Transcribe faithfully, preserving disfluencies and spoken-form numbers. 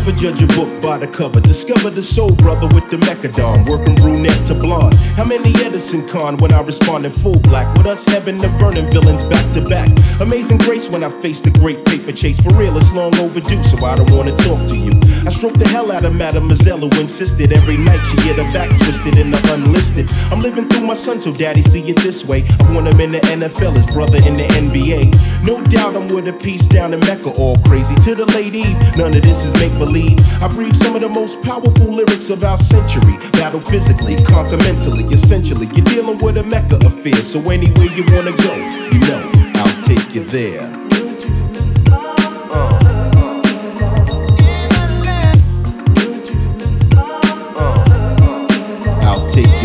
never judge a book by the cover. Discover the soul brother with the mechadon, working brunette to blonde. How many Edison Con when I respond in full black? With us having the Vernon villains back to back. Amazing grace when I face the great paper chase. For real, it's long overdue, so I don't wanna talk to you. I stroke the hell out of Mademoiselle who insisted every night she get her back twisted in the unlisted. I'm living through my son, so daddy see it this way. I want him in the N F L, his brother in the N B A. No doubt I'm with a piece down in Mecca, all crazy. To the late Eve, none of this is make believe. I breathe some of the most powerful lyrics of our century. Battle physically, conquer mentally. Essentially, you're dealing with a Mecca affair. So anywhere you wanna go, you know I'll take you there.